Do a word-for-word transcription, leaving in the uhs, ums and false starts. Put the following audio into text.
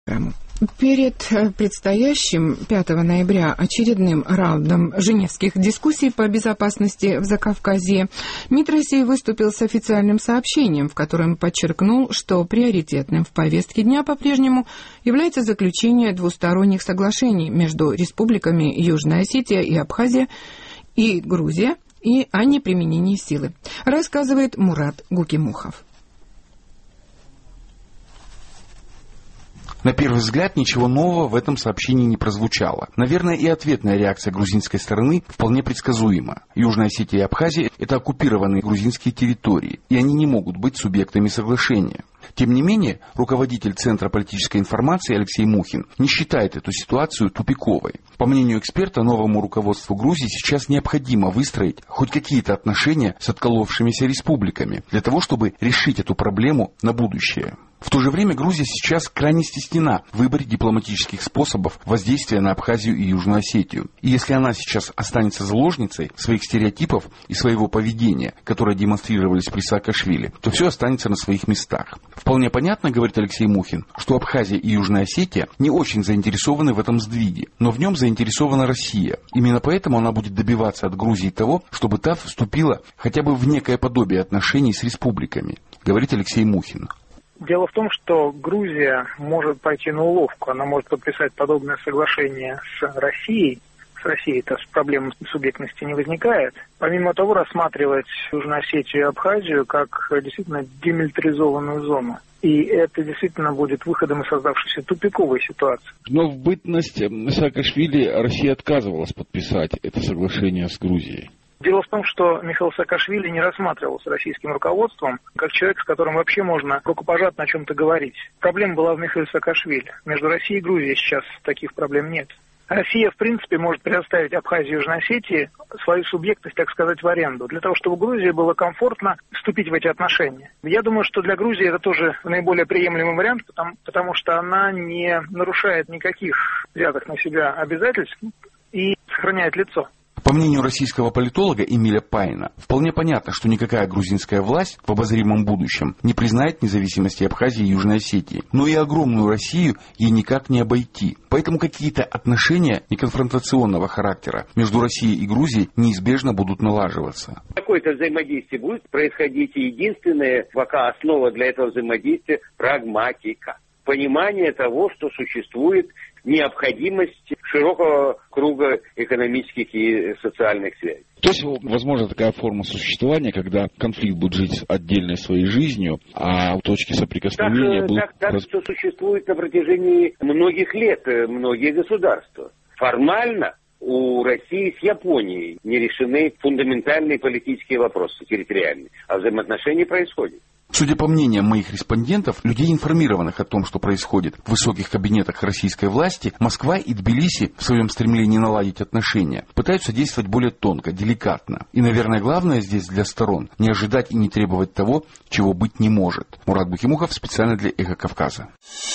Перед предстоящим пятого ноября очередным раундом женевских дискуссий по безопасности в Закавказье МИД России выступил с официальным сообщением, в котором подчеркнул, что приоритетным в повестке дня по-прежнему является заключение двусторонних соглашений между республиками Южная Осетия и Абхазия и Грузия, и о неприменении силы, рассказывает Мурат Гукимухов. На первый взгляд, ничего нового в этом сообщении не прозвучало. Наверное, и ответная реакция грузинской стороны вполне предсказуема. Южная Осетия и Абхазия – это оккупированные грузинские территории, и они не могут быть субъектами соглашения. Тем не менее, руководитель Центра политической информации Алексей Мухин не считает эту ситуацию тупиковой. По мнению эксперта, новому руководству Грузии сейчас необходимо выстроить хоть какие-то отношения с отколовшимися республиками, для того, чтобы решить эту проблему на будущее. В то же время Грузия сейчас крайне стеснена в выборе дипломатических способов воздействия на Абхазию и Южную Осетию. И если она сейчас останется заложницей своих стереотипов и своего поведения, которые демонстрировались при Саакашвили, то все останется на своих местах. Вполне понятно, говорит Алексей Мухин, что Абхазия и Южная Осетия не очень заинтересованы в этом сдвиге, но в нем заинтересована Россия. Именно поэтому она будет добиваться от Грузии того, чтобы та вступила хотя бы в некое подобие отношений с республиками, говорит Алексей Мухин. Дело в том, что Грузия может пойти на уловку, она может подписать подобное соглашение с Россией. С Россией-то проблем субъектности не возникает. Помимо того, рассматривать Южную Осетию и Абхазию как действительно демилитаризованную зону. И это действительно будет выходом из создавшейся тупиковой ситуации. Но в бытность Саакашвили Россия отказывалась подписать это соглашение с Грузией. Дело в том, что Михаил Саакашвили не рассматривался российским руководством как человек, с которым вообще можно рукопожатно о чем-то говорить. Проблема была в Михаиле Саакашвили. Между Россией и Грузией сейчас таких проблем нет. Россия, в принципе, может предоставить Абхазии и Южной Осетии свою субъектность, так сказать, в аренду, для того, чтобы Грузии было комфортно вступить в эти отношения. Я думаю, что для Грузии это тоже наиболее приемлемый вариант, потому, потому что она не нарушает никаких взятых на себя обязательств и сохраняет лицо. По мнению российского политолога Эмиля Пайна, вполне понятно, что никакая грузинская власть в обозримом будущем не признает независимости Абхазии и Южной Осетии. Но и огромную Россию ей никак не обойти. Поэтому какие-то отношения неконфронтационного характера между Россией и Грузией неизбежно будут налаживаться. Какое-то взаимодействие будет происходить, и единственная пока основа для этого взаимодействия – прагматика. Понимание того, что существует необходимость широкого круга экономических и социальных связей. То есть, возможно, такая форма существования, когда конфликт будет жить отдельной своей жизнью, а точки соприкосновения так, будут... Так, так, что существует на протяжении многих лет, многие государства. Формально у России с Японией не решены фундаментальные политические вопросы территориальные, а взаимоотношения происходят. Судя по мнениям моих респондентов, людей, информированных о том, что происходит в высоких кабинетах российской власти, Москва и Тбилиси в своем стремлении наладить отношения пытаются действовать более тонко, деликатно. И, наверное, главное здесь для сторон не ожидать и не требовать того, чего быть не может. Мурат Гукимухов специально для «Эхо Кавказа».